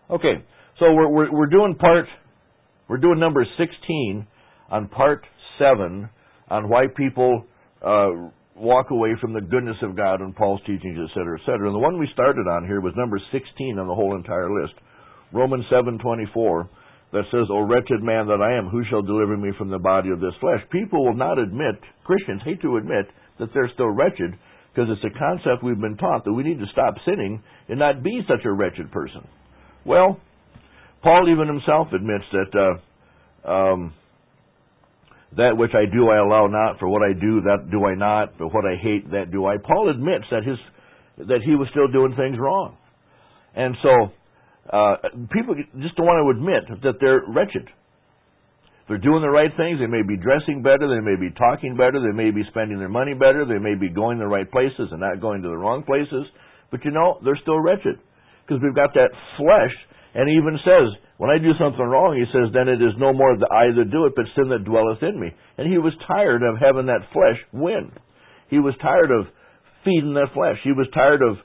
Okay, so we're doing number 16 on part 7 on why people walk away from the goodness of God and Paul's teachings, etc., etc. And the one we started on here was number 16 on the whole entire list, Romans 7:24, that says, "O wretched man that I am, who shall deliver me from the body of this flesh?" People will not admit, Christians hate to admit, that they're still wretched, because it's a concept we've been taught that we need to stop sinning and not be such a wretched person. Well, Paul even himself admits that that which I do I allow not, for what I do that do I not, but what I hate that do I. Paul admits that he was still doing things wrong. And so people just don't want to admit that they're wretched. They're doing the right things. They may be dressing better. They may be talking better. They may be spending their money better. They may be going the right places and not going to the wrong places. But they're still wretched because we've got that flesh. And he even says, when I do something wrong, he says, then it is no more the I that do it, but sin that dwelleth in me. And he was tired of having that flesh win. He was tired of feeding that flesh. He was tired of,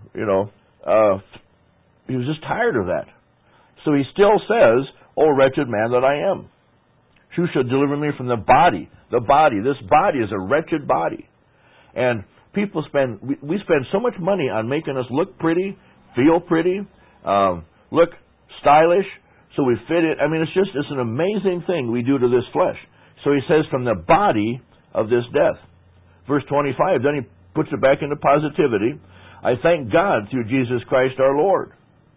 he was just tired of that. So he still says, "O wretched man that I am, who shall deliver me from the body?" The body. This body is a wretched body. And we spend so much money on making us look pretty, feel pretty, look stylish, so we fit it. I mean, it's an amazing thing we do to this flesh. So he says, from the body of this death. Verse 25, then he puts it back into positivity. "I thank God through Jesus Christ our Lord.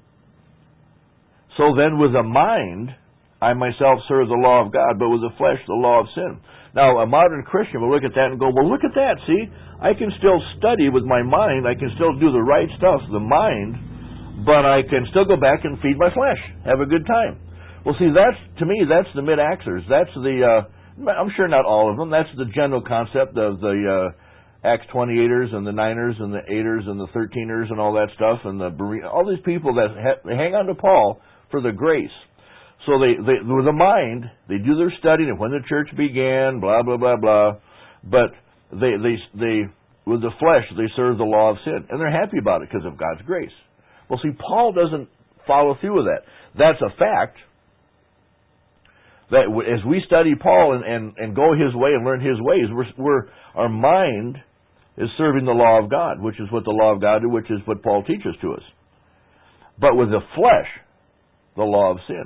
So then with the mind, I myself serve the law of God, but with the flesh, the law of sin." Now, a modern Christian will look at that and go, well, look at that, see? I can still study with my mind. I can still do the right stuff, the mind, but I can still go back and feed my flesh, have a good time. Well, see, to me, that's the mid-Actors. That's I'm sure not all of them. That's the general concept of the Acts 28ers and the 9ers and the 8ers and the 13ers and all that stuff, and all these people that they hang on to Paul for the grace. So they with the mind, they do their studying of when the church began, blah, blah, blah, blah. But they with the flesh, they serve the law of sin. And they're happy about it because of God's grace. Well, see, Paul doesn't follow through with that. That's a fact. That as we study Paul and go his way and learn his ways, our mind is serving the law of God, which is what the law of God is, which is what Paul teaches to us. But with the flesh, the law of sin.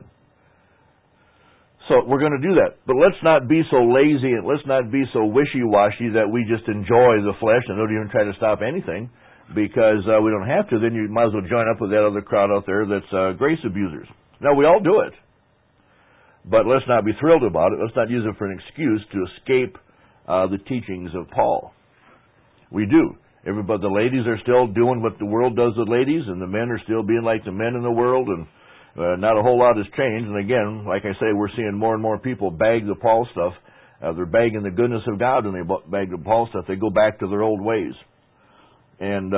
So we're going to do that. But let's not be so lazy and let's not be so wishy-washy that we just enjoy the flesh and don't even try to stop anything, because we don't have to. Then you might as well join up with that other crowd out there that's grace abusers. Now, we all do it. But let's not be thrilled about it. Let's not use it for an excuse to escape the teachings of Paul. We do. Everybody, the ladies are still doing what the world does with ladies, and the men are still being like the men in the world, and not a whole lot has changed. And again, like I say, we're seeing more and more people bag the Paul stuff. They're bagging the goodness of God when they bag the Paul stuff. They go back to their old ways. And,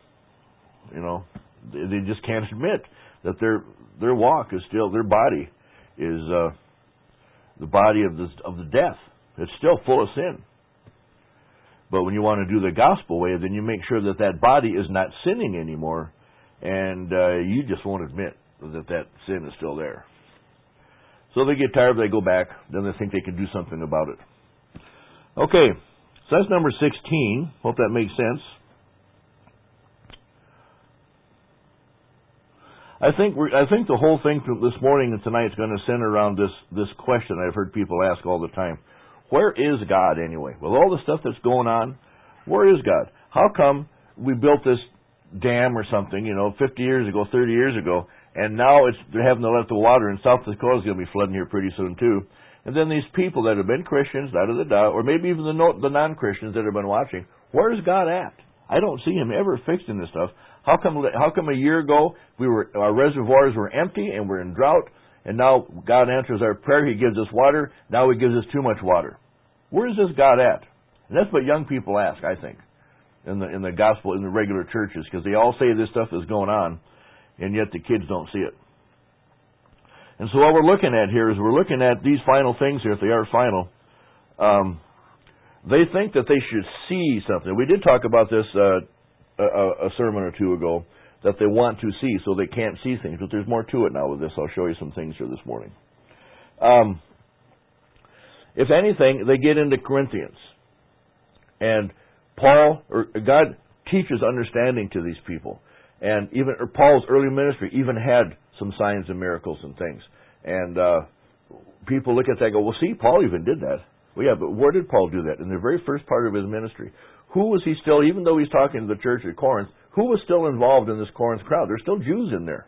they just can't admit that their walk is still, their body is the body of the death. It's still full of sin. But when you want to do the gospel way, then you make sure that body is not sinning anymore, and you just won't admit that sin is still there. So they get tired, they go back, then they think they can do something about it. Okay, so that's number 16. Hope that makes sense. I think the whole thing from this morning and tonight is going to center around this question I've heard people ask all the time. Where is God anyway? With all the stuff that's going on, where is God? How come we built this dam or something, 50 years ago, 30 years ago, and now they're having to let the water in South Dakota is going to be flooding here pretty soon too. And then these people that have been Christians, or maybe even the non-Christians that have been watching, where is God at? I don't see Him ever fixing this stuff. How come a year ago our reservoirs were empty and we're in drought, and now God answers our prayer, He gives us water, now He gives us too much water? Where is this God at? And that's what young people ask, I think, in the gospel, in the regular churches, because they all say this stuff is going on, and yet the kids don't see it. And so what we're looking at here is we're looking at these final things here, if they are final. They think that they should see something. We did talk about this a sermon or two ago, that they want to see, so they can't see things. But there's more to it now with this. I'll show you some things here this morning. If anything, they get into Corinthians. And God teaches understanding to these people. And even Paul's early ministry even had some signs and miracles and things. And people look at that and go, well, see, Paul even did that. Well, yeah, but where did Paul do that? In the very first part of his ministry. Who was he still, even though he's talking to the church at Corinth, who was still involved in this Corinth crowd? There's still Jews in there.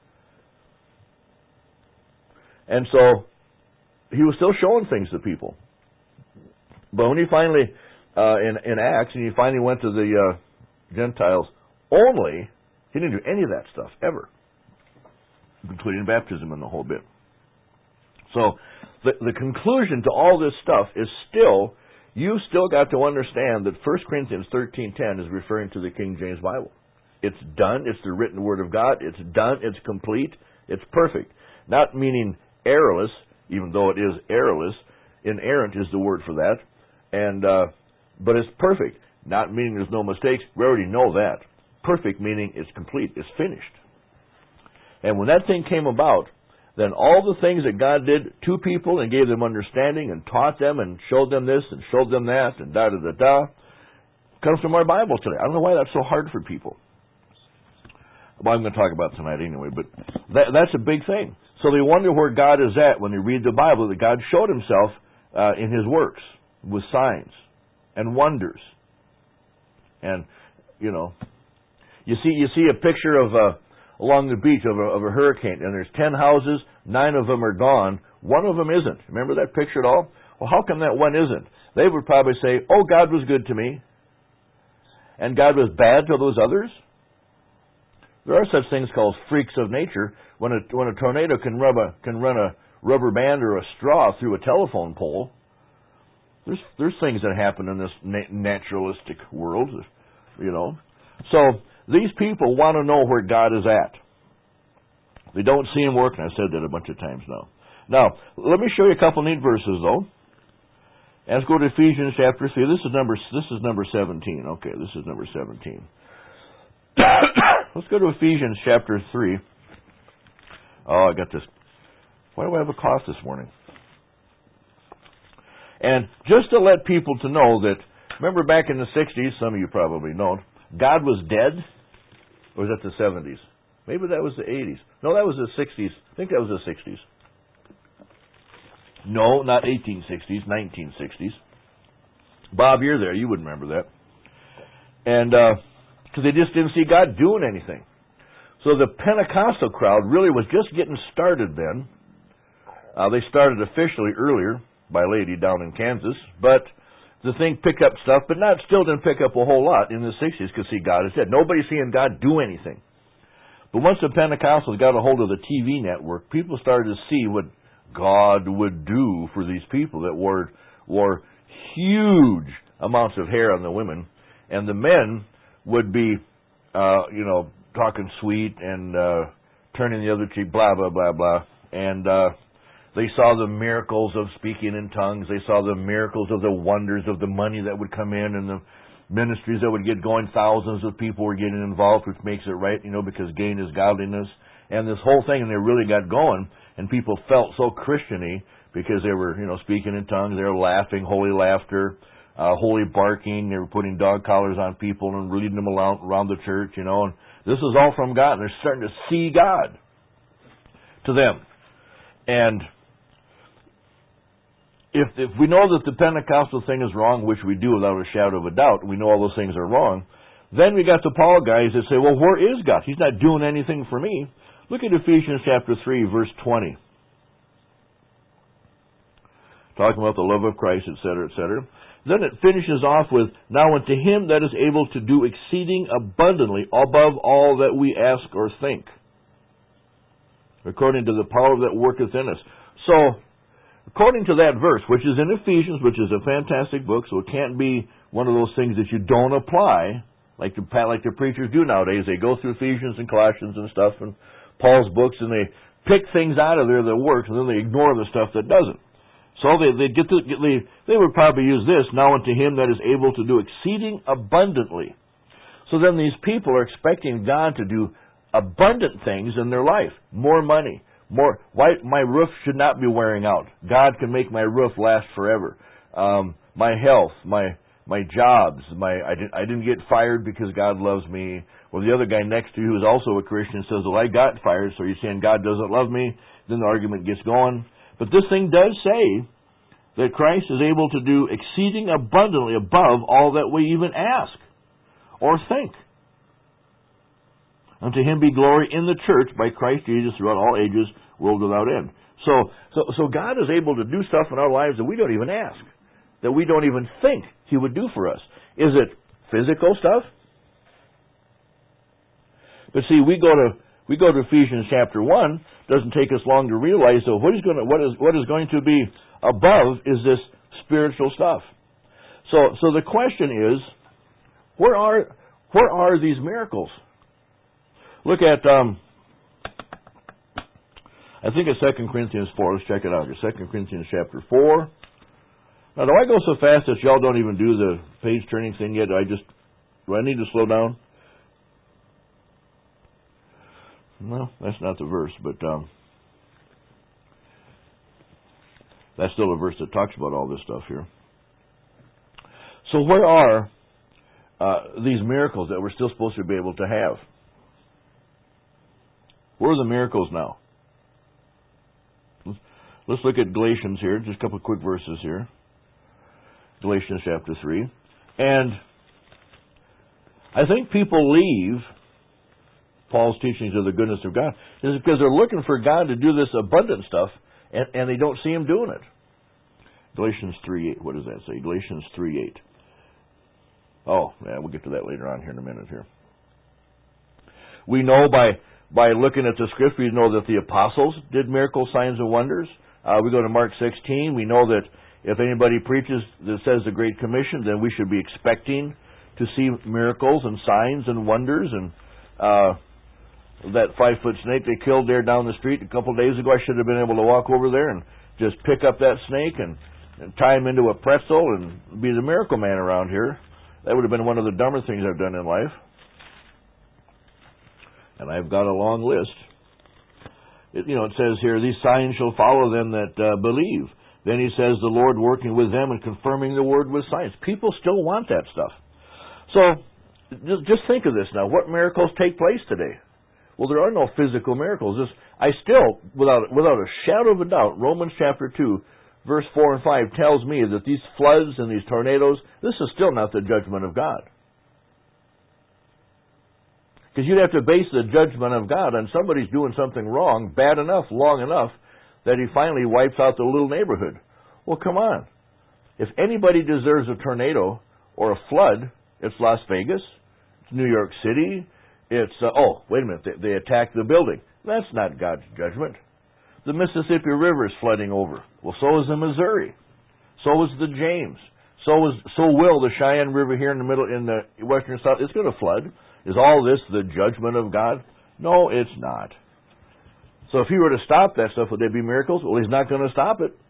And so he was still showing things to people. But when he finally, in Acts, and he finally went to the Gentiles only, he didn't do any of that stuff, ever. Including baptism and the whole bit. So, the conclusion to all this stuff is still, you've still got to understand that 1 Corinthians 13:10 is referring to the King James Bible. It's done, it's the written Word of God, it's done, it's complete, it's perfect. Not meaning errorless, even though it is errorless. Inerrant is the word for that. And but it's perfect. Not meaning there's no mistakes. We already know that. Perfect meaning it's complete, it's finished. And when that thing came about, then all the things that God did to people and gave them understanding and taught them and showed them this and showed them that and da-da-da-da comes from our Bible today. I don't know why that's so hard for people. Well, I'm going to talk about it tonight anyway, but that's a big thing. So they wonder where God is at when they read the Bible, that God showed himself in his works with signs and wonders. And, you know, you see a picture of along the beach of a hurricane, and there's 10 houses, 9 of them are gone, 1 of them isn't. Remember that picture at all? Well, how come that one isn't? They would probably say, oh, God was good to me, and God was bad to those others. There are such things called freaks of nature. When a tornado can run a rubber band or a straw through a telephone pole, there's things that happen in this naturalistic world, you know. So these people want to know where God is at. They don't see him working. I've said that a bunch of times now. Now, let me show you a couple neat verses, though. Let's go to Ephesians chapter 3. This is number 17. Okay, this is number 17. Let's go to Ephesians chapter 3. Oh, I got this. Why do I have a cough this morning? And just to let people to know that, remember back in the 60s, some of you probably know, God was dead? Or was that the 70s? Maybe that was the 80s. No, that was the 60s. I think that was the 60s. No, not 1860s, 1960s. Bob, you're there. You wouldn't remember that. And because they just didn't see God doing anything. So the Pentecostal crowd really was just getting started then. They started officially earlier by a lady down in Kansas, but the thing picked up stuff, but still didn't pick up a whole lot in the 60s because, see, God is dead. Nobody's seeing God do anything. But once the Pentecostals got a hold of the TV network, people started to see what God would do for these people that wore huge amounts of hair on the women, and the men would be, talking sweet and turning the other cheek, blah, blah, blah, blah. And they saw the miracles of speaking in tongues. They saw the miracles of the wonders of the money that would come in and the ministries that would get going. Thousands of people were getting involved, which makes it right, because gain is godliness. And this whole thing, and they really got going, and people felt so Christian-y because they were, speaking in tongues. They were laughing, holy laughter, holy barking. They were putting dog collars on people and leading them around the church, and this is all from God. And they're starting to see God to them. And if we know that the Pentecostal thing is wrong, which we do without a shadow of a doubt, we know all those things are wrong, then we got the Paul guys that say, well, where is God? He's not doing anything for me. Look at Ephesians chapter 3, verse 20. Talking about the love of Christ, etc., etc. Then it finishes off with, now unto him that is able to do exceeding abundantly above all that we ask or think, according to the power that worketh in us. So, according to that verse, which is in Ephesians, which is a fantastic book, so it can't be one of those things that you don't apply, like the preachers do nowadays. They go through Ephesians and Colossians and stuff, and Paul's books, and they pick things out of there that works, and then they ignore the stuff that doesn't. So they would probably use this, now unto him that is able to do exceeding abundantly. So then these people are expecting God to do abundant things in their life. More money. My roof should not be wearing out. God can make my roof last forever. My health, my jobs, I didn't get fired because God loves me. Well, the other guy next to you who is also a Christian says, well, I got fired, so you're saying God doesn't love me. Then the argument gets going. But this thing does say that Christ is able to do exceeding abundantly above all that we even ask or think. Unto Him be glory in the church by Christ Jesus throughout all ages, world without end. So God is able to do stuff in our lives that we don't even ask, that we don't even think He would do for us. Is it physical stuff? But see, we go to Ephesians chapter 1. Doesn't take us long to realize that what is going to be above is this spiritual stuff. So the question is, where are these miracles? Look at I think it's 2 Corinthians 4. Let's check it out here. 2 Corinthians chapter 4. Now, do I go so fast that y'all don't even do the page turning thing yet? Do I need to slow down? No, that's not the verse, but that's still a verse that talks about all this stuff here. So where are these miracles that we're still supposed to be able to have? Where are the miracles now? Let's look at Galatians here, just a couple of quick verses here. Galatians chapter 3. And I think people leave Paul's teachings of the goodness of God is because they're looking for God to do this abundant stuff, and they don't see Him doing it. Galatians 3:8. What does that say? Galatians 3:8. Oh, yeah, we'll get to that later on here in a minute here. We know by looking at the Scripture, we know that the apostles did miracles, signs, and wonders. We go to Mark 16. We know that if anybody preaches that says the Great Commission, then we should be expecting to see miracles and signs and wonders. And that 5-foot snake they killed there down the street a couple of days ago, I should have been able to walk over there and just pick up that snake and tie him into a pretzel and be the miracle man around here. That would have been one of the dumber things I've done in life. And I've got a long list. It says here, these signs shall follow them that believe. Then he says, the Lord working with them and confirming the word with signs. People still want that stuff. So, just think of this now. What miracles take place today? Well, there are no physical miracles. I still, without a shadow of a doubt, Romans chapter 2, verse 4 and 5 tells me that these floods and these tornadoes, this is still not the judgment of God. Because you'd have to base the judgment of God on somebody's doing something wrong, bad enough, long enough, that He finally wipes out the little neighborhood. Well, come on. If anybody deserves a tornado or a flood, it's Las Vegas, it's New York City, it's, wait a minute, they attacked the building. That's not God's judgment. The Mississippi River is flooding over. Well, so is the Missouri. So is the James. So will the Cheyenne River here in the western south. It's going to flood. Is all this the judgment of God? No, it's not. So if He were to stop that stuff, would there be miracles? Well, He's not going to stop it.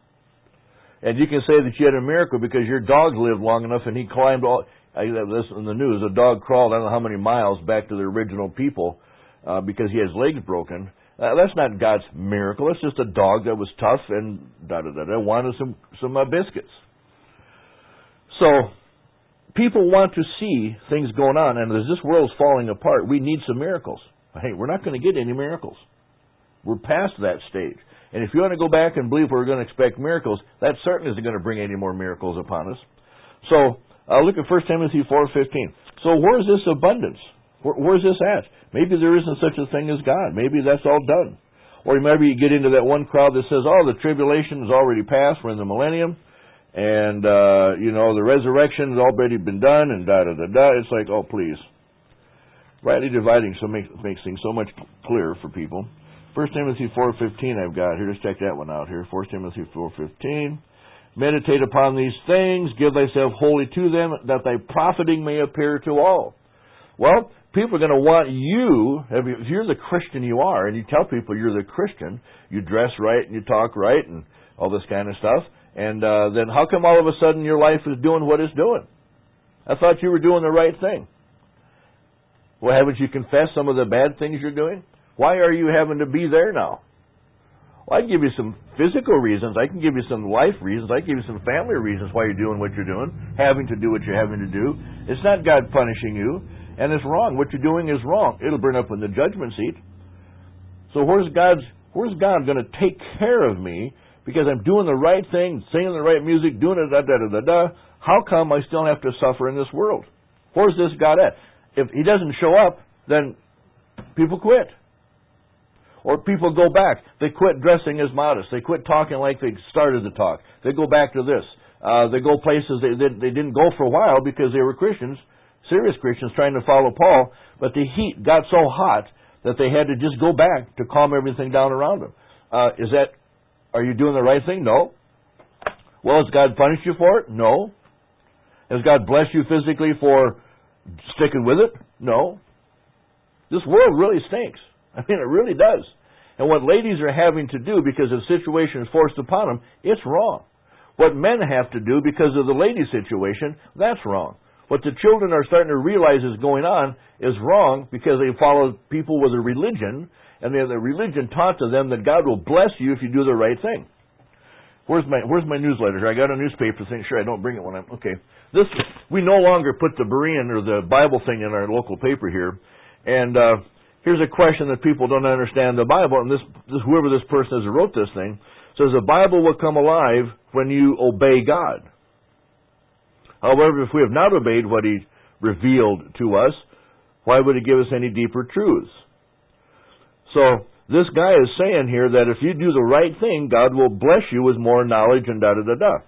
And you can say that you had a miracle because your dog lived long enough and he climbed all... I have this in the news. A dog crawled I don't know how many miles back to the original people because he has legs broken. That's not God's miracle. It's just a dog that was tough and wanted some biscuits. So people want to see things going on, and as this world's falling apart, we need some miracles. Hey, we're not going to get any miracles. We're past that stage. And if you want to go back and believe we're going to expect miracles, that certainly isn't going to bring any more miracles upon us. So look at 1 Timothy 4:15. So where's this abundance? Where's this at? Maybe there isn't such a thing as God. Maybe that's all done. Or maybe you get into that one crowd that says, the tribulation has already passed. We're in the millennium. And, the resurrection has already been done and da-da-da-da. It's like, please. Rightly dividing makes things so much clearer for people. 1 Timothy 4:15 I've got here. Let's check that one out here. 1 Timothy 4:15. Meditate upon these things, give thyself wholly to them, that thy profiting may appear to all. Well, people are going to want you, if you're the Christian you are, and you tell people you're the Christian, you dress right and you talk right and all this kind of stuff, and then how come all of a sudden your life is doing what it's doing? I thought you were doing the right thing. Well, haven't you confessed some of the bad things you're doing? Why are you having to be there now? Well, I can give you some physical reasons. I can give you some life reasons. I can give you some family reasons why you're doing what you're doing, having to do what you're having to do. It's not God punishing you, and it's wrong. What you're doing is wrong. It'll bring up in the judgment seat. So where's God going to take care of me because I'm doing the right thing, singing the right music, doing it, da-da-da-da-da? How come I still have to suffer in this world? Where's this God at? If He doesn't show up, then people quit. Or people go back. They quit dressing as modest. They quit talking like they started to talk. They go back to this. They go places they didn't go for a while because they were Christians, serious Christians trying to follow Paul, but the heat got so hot that they had to just go back to calm everything down around them. Are you doing the right thing? No. Well, has God punished you for it? No. Has God blessed you physically for sticking with it? No. This world really stinks. I mean, it really does. And what ladies are having to do because the situation is forced upon them, it's wrong. What men have to do because of the lady situation, that's wrong. What the children are starting to realize is going on is wrong because they follow people with a religion, and the religion taught to them that God will bless you if you do the right thing. Where's my newsletter here? I got a newspaper thing. Sure, I don't bring it when I'm... Okay. We no longer put the Berean or the Bible thing in our local paper here. And here's a question that people don't understand the Bible, and whoever this person is who wrote this thing says the Bible will come alive when you obey God. However, if we have not obeyed what He revealed to us, why would He give us any deeper truths? So this guy is saying here that if you do the right thing, God will bless you with more knowledge and da-da-da-da.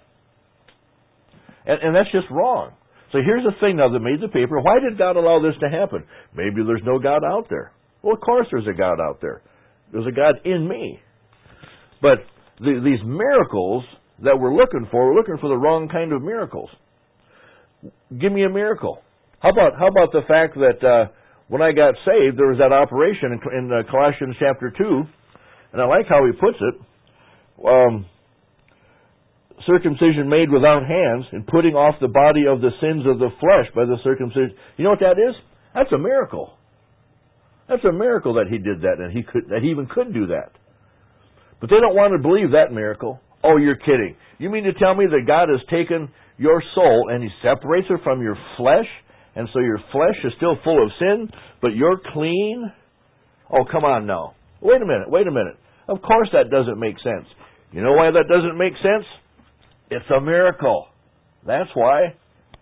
And that's just wrong. So here's the thing now that made the paper. Why did God allow this to happen? Maybe there's no God out there. Well, of course there's a God out there. There's a God in me. But these miracles that we're looking for the wrong kind of miracles. Give me a miracle. How about the fact that when I got saved, there was that operation in Colossians chapter 2, and I like how he puts it. Circumcision made without hands, and putting off the body of the sins of the flesh by the circumcision. You know what that is? That's a miracle. That's a miracle that he did that, and that he even could do that. But they don't want to believe that miracle. Oh, you're kidding. You mean to tell me that God has taken your soul and He separates it from your flesh, and so your flesh is still full of sin, but you're clean? Oh, come on now. Wait a minute. Of course that doesn't make sense. You know why that doesn't make sense? It's a miracle. That's why.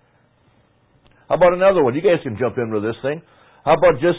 How about another one? You guys can jump in with this thing. How about just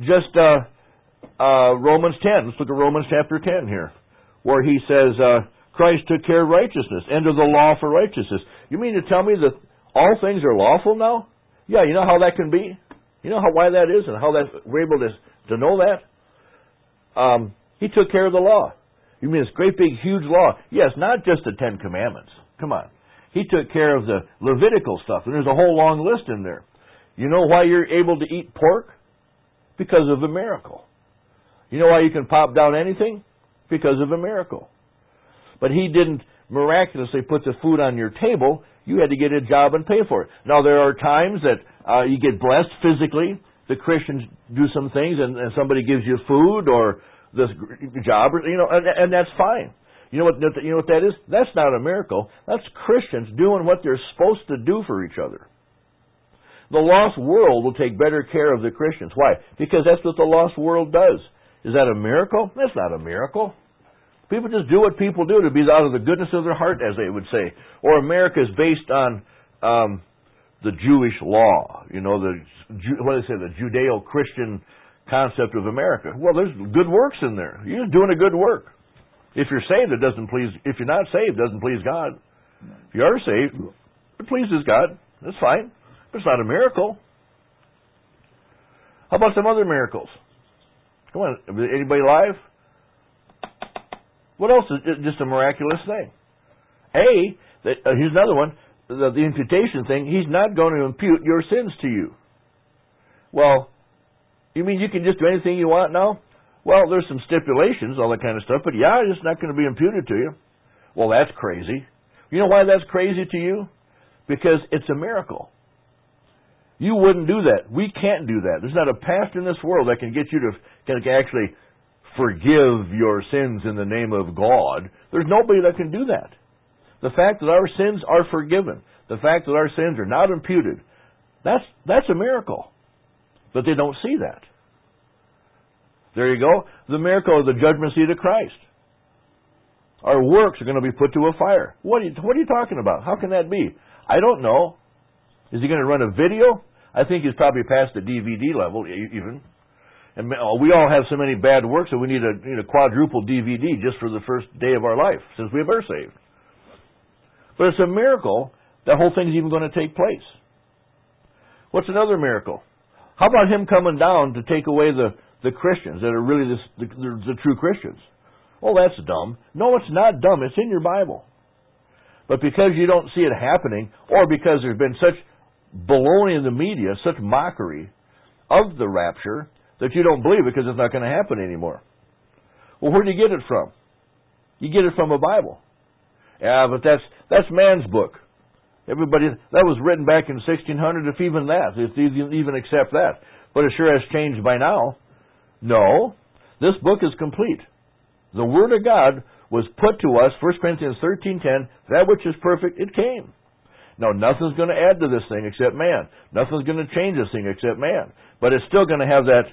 Romans 10? Let's look at Romans chapter 10 here, where he says, Christ took care of righteousness, end of the law for righteousness. You mean to tell me that all things are lawful now? Yeah, you know how that can be? You know why that is and how we're able to know that? He took care of the law. You mean this great big huge law? Yes, not just the Ten Commandments. Come on. He took care of the Levitical stuff, and there's a whole long list in there. You know why you're able to eat pork? Because of a miracle. You know why you can pop down anything? Because of a miracle. But He didn't miraculously put the food on your table. You had to get a job and pay for it. Now, there are times that you get blessed physically. The Christians do some things, and somebody gives you food or this job, and that's fine. You know what that is? That's not a miracle. That's Christians doing what they're supposed to do for each other. The lost world will take better care of the Christians. Why? Because that's what the lost world does. Is that a miracle? That's not a miracle. People just do what people do to be out of the goodness of their heart, as they would say. Or America is based on the Jewish law. You know, the Judeo-Christian concept of America. Well, there's good works in there. You're doing a good work. If you're saved, it doesn't please. If you're not saved, it doesn't please God. If you are saved, it pleases God. That's fine. But it's not a miracle. How about some other miracles? Come on, anybody alive? What else is just a miraculous thing? Here's another one. The imputation thing. He's not going to impute your sins to you. Well, you mean you can just do anything you want now? Well, there's some stipulations, all that kind of stuff, but it's not going to be imputed to you. Well, that's crazy. You know why that's crazy to you? Because it's a miracle. You wouldn't do that. We can't do that. There's not a pastor in this world that can get you to can actually forgive your sins in the name of God. There's nobody that can do that. The fact that our sins are forgiven, the fact that our sins are not imputed, that's a miracle. But they don't see that. There you go. The miracle of the judgment seat of Christ. Our works are going to be put to a fire. What are you talking about? How can that be? I don't know. Is he going to run a video? I think he's probably past the DVD level even. And we all have so many bad works that we need a quadruple DVD just for the first day of our life since we were saved. But it's a miracle that whole thing's even going to take place. What's another miracle? How about him coming down to take away the Christians that are really the true Christians? Oh, that's dumb. No, it's not dumb. It's in your Bible. But because you don't see it happening, or because there's been such baloney in the media, such mockery of the rapture, that you don't believe it because it's not going to happen anymore. Well, where do you get it from? You get it from a Bible. Yeah, but that's man's book. Everybody, that was written back in 1600, if even that, if you even accept that. But it sure has changed by now. No, this book is complete. The Word of God was put to us, 1 Corinthians 13:10, that which is perfect, it came. Now, nothing's going to add to this thing except man. Nothing's going to change this thing except man. But it's still going to have that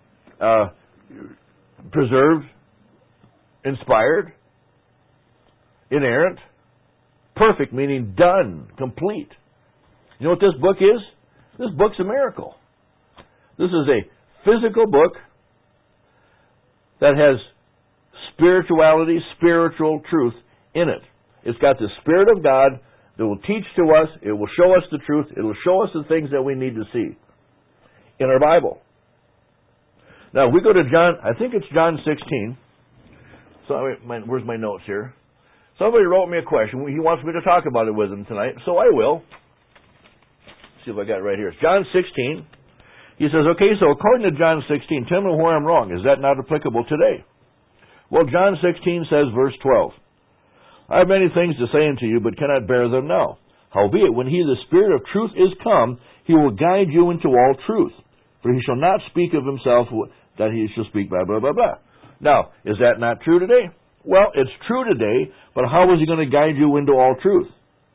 preserved, inspired, inerrant, perfect, meaning done, complete. You know what this book is? This book's a miracle. This is a physical book that has spirituality, spiritual truth in it. It's got the Spirit of God that will teach to us, it will show us the truth, it will show us the things that we need to see in our Bible. Now, we go to John, I think it's John 16. So, where's my notes here? Somebody wrote me a question. He wants me to talk about it with him tonight, so I will. Let's see if I got it right here. It's John 16. He says, okay, so according to John 16, tell me where I'm wrong. Is that not applicable today? Well, John 16 says, verse 12, I have many things to say unto you, but cannot bear them now. Howbeit, when he, the Spirit of truth, is come, he will guide you into all truth. For he shall not speak of himself that he shall speak blah, blah, blah, blah. Now, is that not true today? Well, it's true today, but how is he going to guide you into all truth?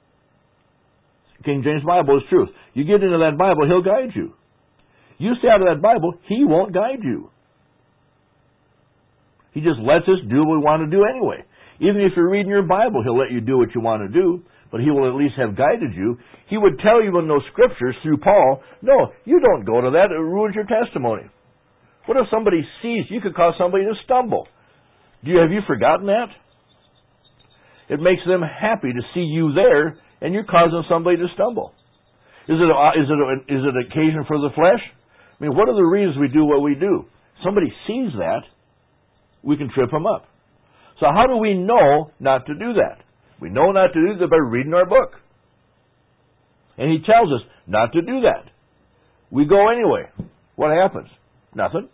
King James Bible is truth. You get into that Bible, he'll guide you. You stay out of that Bible, he won't guide you. He just lets us do what we want to do anyway. Even if you're reading your Bible, he'll let you do what you want to do, but he will at least have guided you. He would tell you in those scriptures through Paul, no, you don't go to that, it ruins your testimony. What if somebody sees, you could cause somebody to stumble. Have you forgotten that? It makes them happy to see you there, and you're causing somebody to stumble. Is it an occasion for the flesh? I mean, what are the reasons we do what we do? Somebody sees that, we can trip them up. So how do we know not to do that? We know not to do that by reading our book. And he tells us not to do that. We go anyway. What happens? Nothing.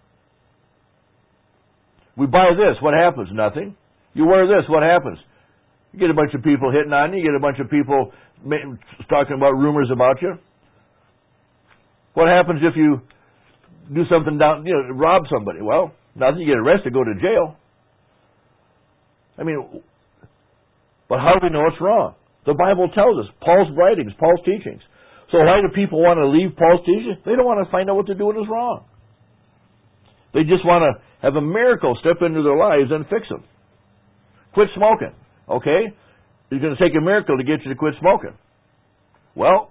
We buy this. What happens? Nothing. You wear this. What happens? You get a bunch of people hitting on you. You get a bunch of people talking about rumors about you. What happens if you do something rob somebody? Well, nothing. You get arrested, go to jail. I mean, but how do we know it's wrong? The Bible tells us. Paul's writings, Paul's teachings. So why do people want to leave Paul's teachings? They don't want to find out what they're doing is wrong. They just want to have a miracle step into their lives and fix them. Quit smoking. Okay? It's going to take a miracle to get you to quit smoking. Well,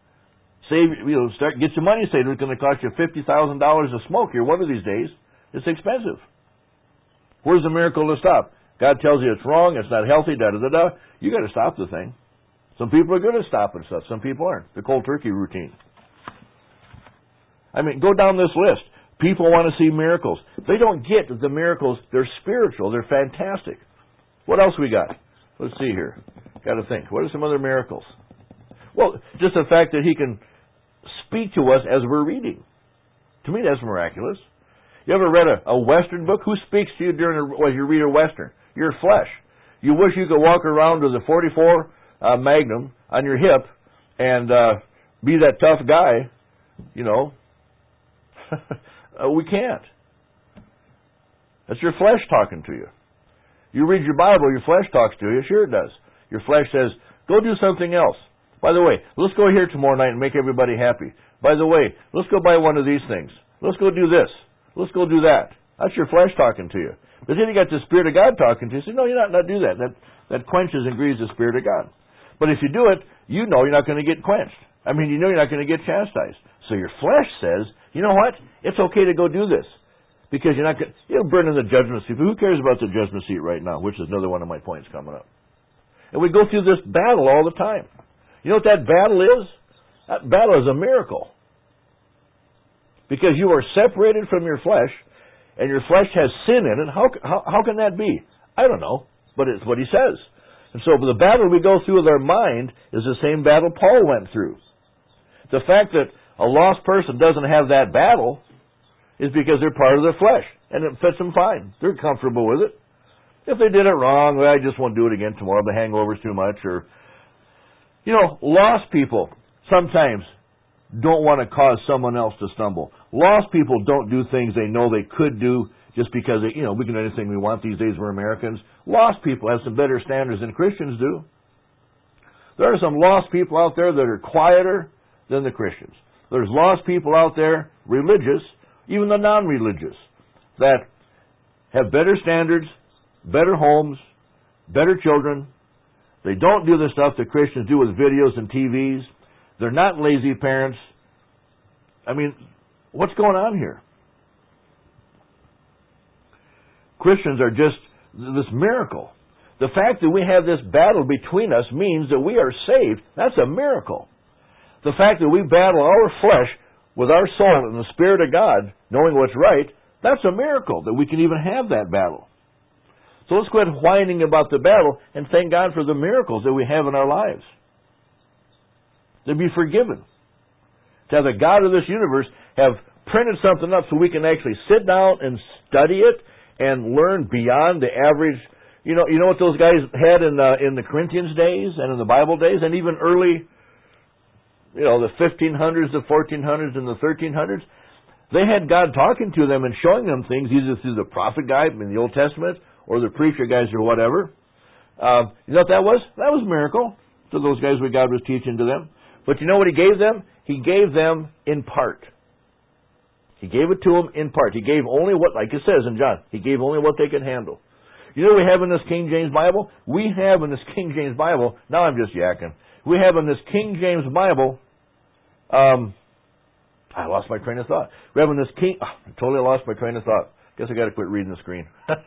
get your money saved. It's going to cost you $50,000 to smoke here one of these days. It's expensive. Where's the miracle to stop? God tells you it's wrong, it's not healthy, da-da-da-da. You got to stop the thing. Some people are good at stopping stuff. Some people aren't. The cold turkey routine. I mean, go down this list. People want to see miracles. They don't get the miracles. They're spiritual. They're fantastic. What else we got? Let's see here. Got to think. What are some other miracles? Well, just the fact that he can speak to us as we're reading. To me, that's miraculous. You ever read a Western book? Who speaks to you as you read a Western? Your flesh. You wish you could walk around with a .44 Magnum on your hip and be that tough guy, You know, we can't. That's your flesh talking to you. You read your Bible, your flesh talks to you. Sure it does. Your flesh says, go do something else. By the way, let's go here tomorrow night and make everybody happy. By the way, let's go buy one of these things. Let's go do this. Let's go do that. That's your flesh talking to you. But then you got the Spirit of God talking to you. So no, you're not do that. That quenches and grieves the Spirit of God. But if you do it, you know you're not going to get quenched. I mean, you know you're not going to get chastised. So your flesh says, you know what? It's okay to go do this. Because you're not going to, you'll burn in the judgment seat. But who cares about the judgment seat right now? Which is another one of my points coming up. And we go through this battle all the time. You know what that battle is? That battle is a miracle. Because you are separated from your flesh, and your flesh has sin in it. How can that be? I don't know, but it's what he says. And so the battle we go through with our mind is the same battle Paul went through. The fact that a lost person doesn't have that battle is because they're part of their flesh, and it fits them fine. They're comfortable with it. If they did it wrong, well, I just won't do it again tomorrow. The hangover's too much. Or, you know, lost people sometimes don't want to cause someone else to stumble. Lost people don't do things they know they could do just because, we can do anything we want these days. We're Americans. Lost people have some better standards than Christians do. There are some lost people out there that are quieter than the Christians. There's lost people out there, religious, even the non-religious, that have better standards, better homes, better children. They don't do the stuff that Christians do with videos and TVs. They're not lazy parents. I mean, what's going on here? Christians are just this miracle. The fact that we have this battle between us means that we are saved. That's a miracle. The fact that we battle our flesh with our soul and the Spirit of God, knowing what's right, that's a miracle that we can even have that battle. So let's quit whining about the battle and thank God for the miracles that we have in our lives. To be forgiven. To have the God of this universe have printed something up so we can actually sit down and study it and learn beyond the average. You know what those guys had in the Corinthians days and in the Bible days and even early, the 1500s, the 1400s, and the 1300s. They had God talking to them and showing them things either through the prophet guy in the Old Testament or the preacher guys or whatever. You know what that was? That was a miracle to those guys what God was teaching to them. But you know what He gave them? He gave them in part. He gave it to them in part. He gave only what, like it says in John, He gave only what they could handle. You know what we have in this King James Bible? We have in this King James Bible, now I'm just yakking, we have in this King James Bible, I lost my train of thought. We have in this I totally lost my train of thought. Guess I got to quit reading the screen.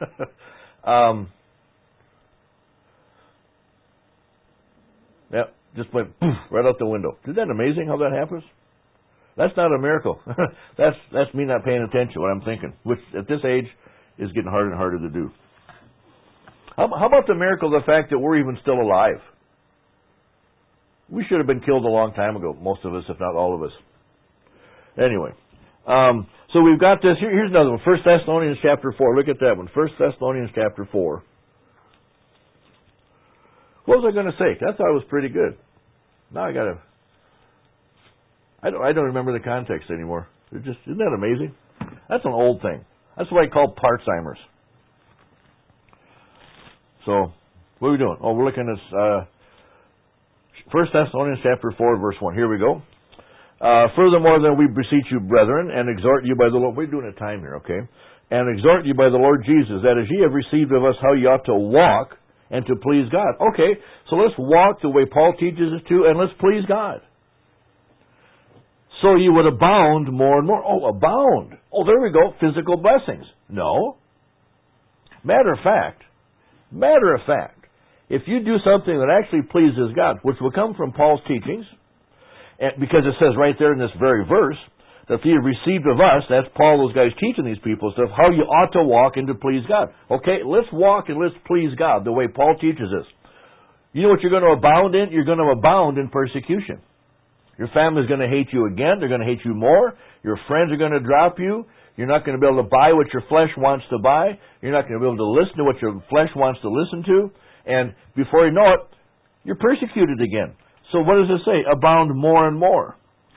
Yep, just went poof, right out the window. Isn't that amazing how that happens? That's not a miracle. That's me not paying attention to what I'm thinking, which at this age is getting harder and harder to do. How about the miracle of the fact that we're even still alive? We should have been killed a long time ago, most of us, if not all of us. Anyway, so we've got this. Here's another one, 1 Thessalonians chapter 4. Look at that one, 1 Thessalonians chapter 4. What was I going to say? I thought it was pretty good. Now I don't remember the context anymore. Isn't that amazing? That's an old thing. That's what I call Partzheimer's. So, what are we doing? Oh, we're looking at 1 Thessalonians chapter 4, verse 1. Here we go. Furthermore, then we beseech you, brethren, and exhort you by the Lord. We're doing a time here, okay? And exhort you by the Lord Jesus, that as ye have received of us how ye ought to walk and to please God. Okay, so let's walk the way Paul teaches us to, and let's please God. So you would abound more and more. Oh, abound. Oh, there we go. Physical blessings. No. Matter of fact, if you do something that actually pleases God, which will come from Paul's teachings, and because it says right there in this very verse, that ye have received of us, that's Paul, those guys teaching these people stuff, how you ought to walk and to please God. Okay, let's walk and let's please God the way Paul teaches us. You know what you're going to abound in? You're going to abound in persecution. Your family's going to hate you again. They're going to hate you more. Your friends are going to drop you. You're not going to be able to buy what your flesh wants to buy. You're not going to be able to listen to what your flesh wants to listen to. And before you know it, you're persecuted again. So what does it say? Abound more and more.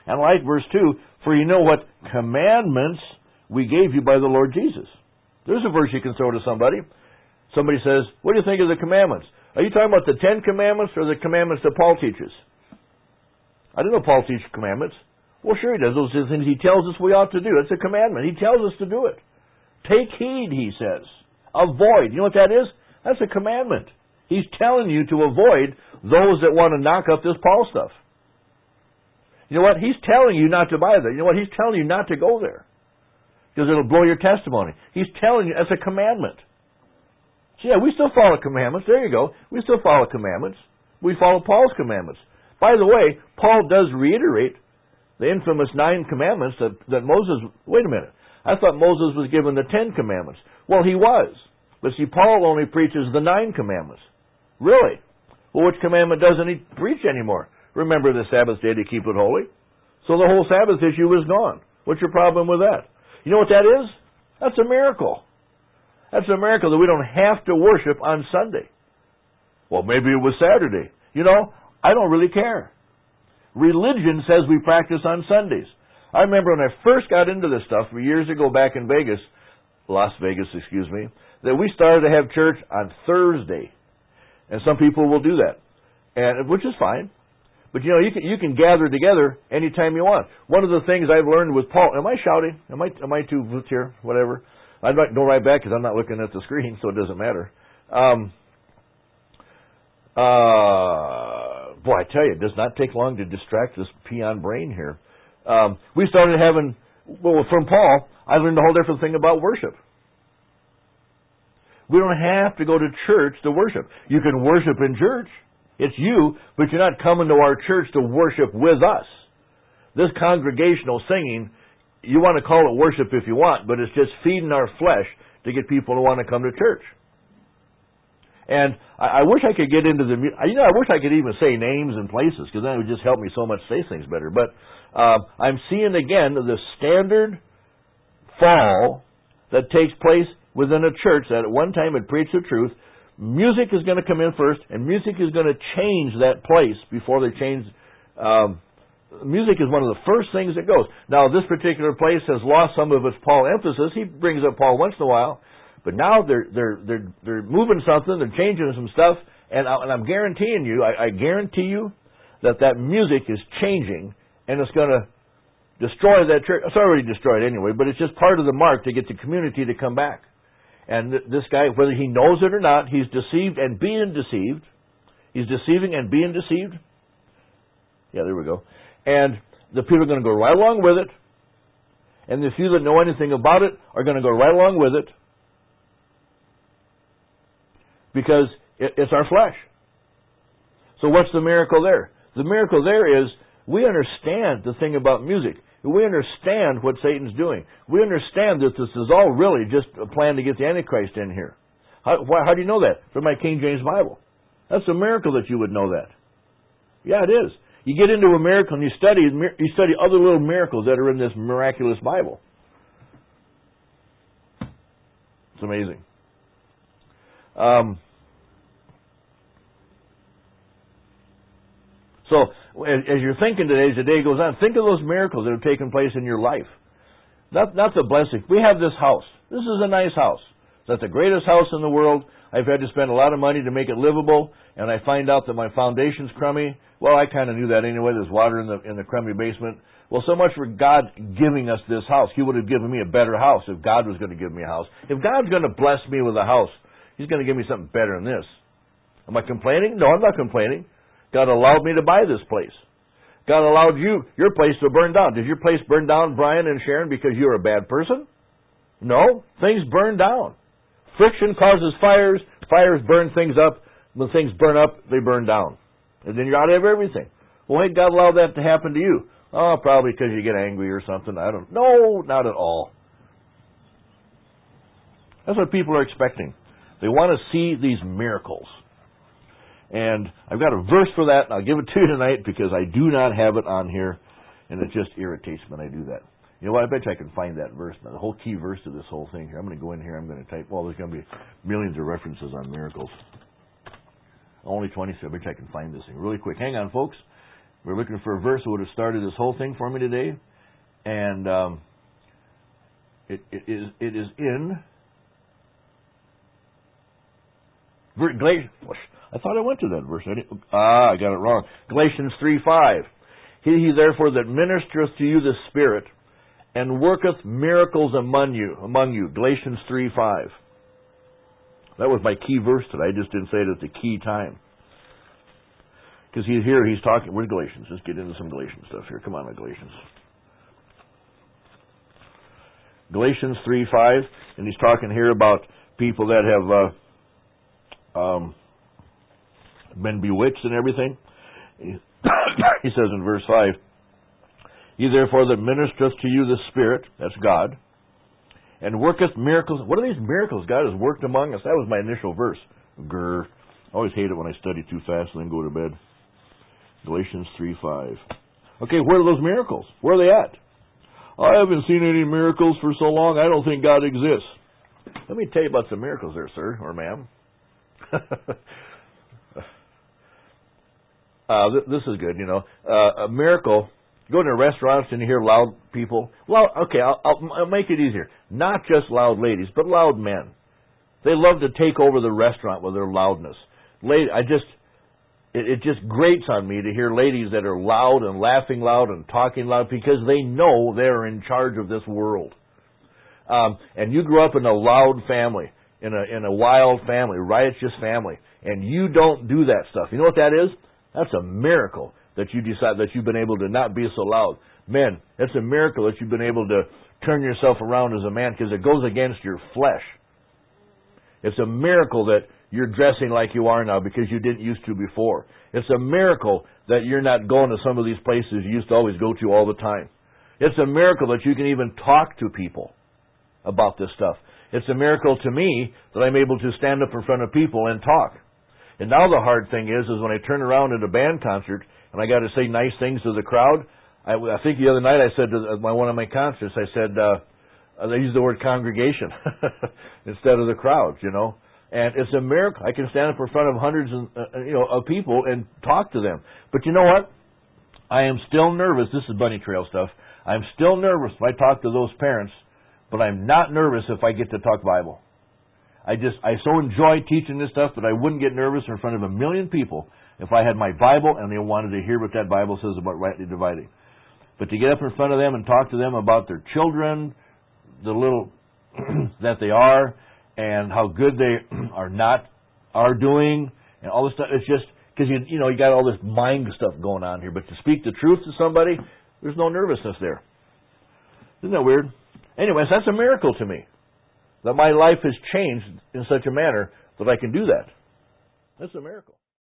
And like verse 2, for you know what commandments we gave you by the Lord Jesus. There's a verse you can throw to somebody. Somebody says, what do you think of the commandments? Are you talking about the 10 commandments or the commandments that Paul teaches? I don't know Paul teaches commandments. Well, sure he does. Those are the things he tells us we ought to do. It's a commandment. He tells us to do it. Take heed, he says. Avoid. You know what that is? That's a commandment. He's telling you to avoid those that want to knock up this Paul stuff. You know what? He's telling you not to buy that. You know what? He's telling you not to go there. Because it'll blow your testimony. He's telling you that's a commandment. So yeah, we still follow commandments. There you go. We still follow commandments. We follow Paul's commandments. By the way, Paul does reiterate the infamous 9 commandments that Moses... Wait a minute. I thought Moses was given the 10 commandments. Well, he was. But see, Paul only preaches the 9 commandments. Really? Well, which commandment doesn't he preach anymore? Remember the Sabbath day to keep it holy. So the whole Sabbath issue is gone. What's your problem with that? You know what that is? That's a miracle. That's a miracle that we don't have to worship on Sunday. Well, maybe it was Saturday. You know, I don't really care. Religion says we practice on Sundays. I remember when I first got into this stuff years ago back in Las Vegas, that we started to have church on Thursday. And some people will do that, and which is fine. But you know, you can gather together anytime you want. One of the things I've learned with Paul, am I shouting? Am I too here? Whatever. I might go right back because I'm not looking at the screen, so it doesn't matter. Boy, I tell you, it does not take long to distract this peon brain here. We started having, from Paul, I learned a whole different thing about worship. We don't have to go to church to worship. You can worship in church. It's you, but you're not coming to our church to worship with us. This congregational singing, you want to call it worship if you want, but it's just feeding our flesh to get people to want to come to church. And I wish I could get into I wish I could even say names and places, because then it would just help me so much say things better. But I'm seeing again the standard fall that takes place within a church that at one time had preached the truth. Music is going to come in first, and music is going to change that place before they change. Music is one of the first things that goes. Now, this particular place has lost some of its Paul emphasis. He brings up Paul once in a while, but now they're moving something. They're changing some stuff, and I'm guaranteeing you, I guarantee you that music is changing, and it's going to destroy that church. It's already destroyed anyway, but it's just part of the mark to get the community to come back. And this guy, whether he knows it or not, he's deceived and being deceived. He's deceiving and being deceived. Yeah, there we go. And the people are going to go right along with it. And the few that know anything about it are going to go right along with it. Because it's our flesh. So what's the miracle there? The miracle there is we understand the thing about music. We understand what Satan's doing. We understand that this is all really just a plan to get the Antichrist in here. How do you know that? From my King James Bible. That's a miracle that you would know that. Yeah, it is. You get into a miracle and you study other little miracles that are in this miraculous Bible. It's amazing. So, as you're thinking today, as the day goes on, think of those miracles that have taken place in your life. Not the blessing. We have this house. This is a nice house. It's the greatest house in the world. I've had to spend a lot of money to make it livable, and I find out that my foundation's crummy. Well, I kind of knew that anyway. There's water in the crummy basement. Well, so much for God giving us this house. He would have given me a better house if God was going to give me a house. If God's going to bless me with a house, He's going to give me something better than this. Am I complaining? No, I'm not complaining. God allowed me to buy this place. God allowed your place to burn down. Did your place burn down, Brian and Sharon, because you're a bad person? No. Things burn down. Friction causes fires. Fires burn things up. When things burn up, they burn down. And then you're out of everything. Well, hey, God allowed that to happen to you. Oh, probably because you get angry or something. No, not at all. That's what people are expecting. They want to see these miracles. And I've got a verse for that, and I'll give it to you tonight because I do not have it on here, and it just irritates me when I do that. You know what? I bet you I can find that verse now, the whole key verse to this whole thing here. I'm going to go in here, I'm going to type, there's going to be millions of references on miracles. Only 20, so I bet you I can find this thing really quick. Hang on, folks. We're looking for a verse that would have started this whole thing for me today. And it is in Galatians. I thought I went to that verse. I got it wrong. Galatians 3:5. He therefore that ministereth to you the Spirit, and worketh miracles among you. Galatians 3:5. That was my key verse today. I just didn't say it at the key time. Because he's talking. Where's Galatians? Let's get into some Galatians stuff here. Come on, Galatians. Galatians 3:5, and he's talking here about people that have been bewitched and everything. He says in verse 5, He therefore that ministereth to you the Spirit, that's God, and worketh miracles. What are these miracles God has worked among us? That was my initial verse. Grr. I always hate it when I study too fast and then go to bed. Galatians 3:5. Okay, where are those miracles? Where are they at? I haven't seen any miracles for so long, I don't think God exists. Let me tell you about some miracles there, sir or ma'am. This is good, a miracle. You go to restaurants and you hear loud people. Well, okay, I'll make it easier. Not just loud ladies, but loud men. They love to take over the restaurant with their loudness. It just grates on me to hear ladies that are loud and laughing loud and talking loud because they know they're in charge of this world. And you grew up in a loud family, in a wild family, riotous family, and you don't do that stuff. You know what that is? That's a miracle that you decide that you've been able to not be so loud. Men, it's a miracle that you've been able to turn yourself around as a man because it goes against your flesh. It's a miracle that you're dressing like you are now because you didn't used to before. It's a miracle that you're not going to some of these places you used to always go to all the time. It's a miracle that you can even talk to people about this stuff. It's a miracle to me that I'm able to stand up in front of people and talk. And now the hard thing is when I turn around at a band concert and I got to say nice things to the crowd. I think the other night I said to one of my concerts, I said, they used the word congregation instead of the crowd, And it's a miracle. I can stand up in front of hundreds of people and talk to them. But you know what? I am still nervous. This is bunny trail stuff. I'm still nervous if I talk to those parents, but I'm not nervous if I get to talk Bible. I so enjoy teaching this stuff that I wouldn't get nervous in front of a million people if I had my Bible and they wanted to hear what that Bible says about rightly dividing. But to get up in front of them and talk to them about their children, the little that they are, and how good they are doing, and all this stuff, it's just, because you got all this mind stuff going on here, but to speak the truth to somebody, there's no nervousness there. Isn't that weird? Anyways, that's a miracle to me, that my life has changed in such a manner that I can do that. That's a miracle.